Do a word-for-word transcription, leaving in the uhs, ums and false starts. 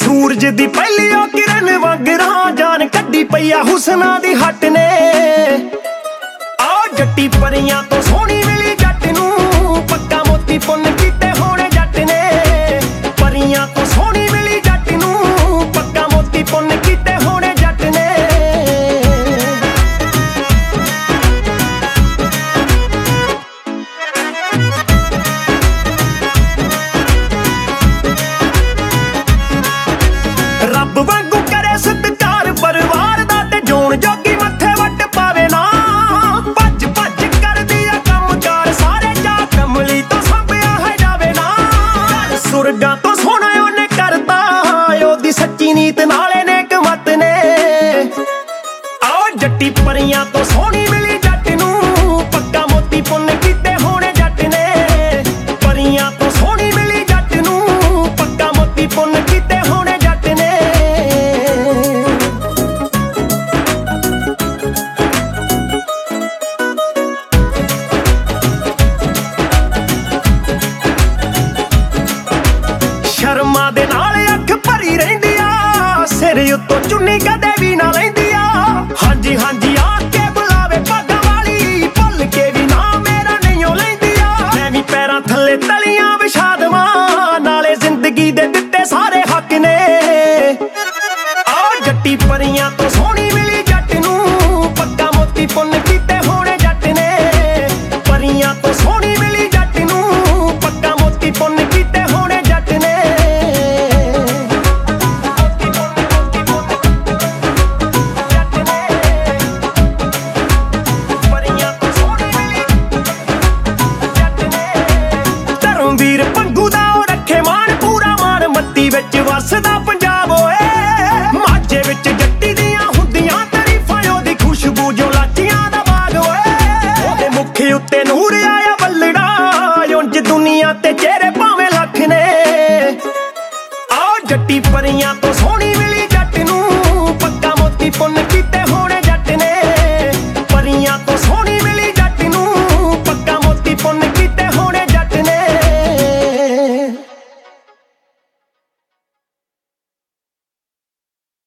ਸੂਰਜ ਦੀ ਪਹਿਲੀ ਉਹ ਕਿਰਨ ਵਾਂਗ ਰਾਹ ਜਾਨ ਕੱਢੀ ਪਈਆ ਹੁਸਨਾ ਦੀ ਹੱਟ ਨੇ। ਆ ਜੱਟੀ ਪਰੀਆਂ ਤੋਂ ਸੋਹਣੀ ਮਿਲੀ ਜੱਟ ਨੂੰ, ਪੱਕਾ ਮੋਤੀ ਪੁੰਨ ਕੀਤੇ ਹੋਣੇ ਜੱਟ ਨੇ। ਪਰੀਆਂ ਤੋਂ ਸੋਹਣੀ ਮਿਲੀ ਜੱਟ ਨੂੰ, ਪੱਕਾ ਮੋਤੀ ਪੁੰਨ ਕੀਤੇ ਹੋਣੇ ਜੱਟ ਨੇ। ਰੱਬ ਵਾਂਗੂ ਕਰੇ ਸਤਿਕਾਰ ਪਰਿਵਾਰ ਦਾ, ਤੇ ਜੋਣ ਜੋਗੀ ਮੱਥੇ ਵੱਟ ਪਾਵੇ ਨਾ। ਭੱਜ ਭੱਜ ਕਰਦੀ ਆ ਕੰਮਕਾਰ ਸਾਰੇ, ਜਾ ਕਮਲੀ ਤੋਂ ਸਾਂਭਿਆ ਹੈ ਜਾਵੇ ਨਾ। ਸੁਰਗਾਂ ਤੋਂ ਸੋਹਣਾ ਉਹਨੇ ਕਰਤਾ, ਉਹਦੀ ਸੱਚੀ ਨੀਤ ਨਾਲੇ ਨੇਕ ਮੱਤ ਨੇ। ਆਓ ਜੱਟੀ ਪਰੀਆਂ ਤੋਂ ਸੋਹਣੀ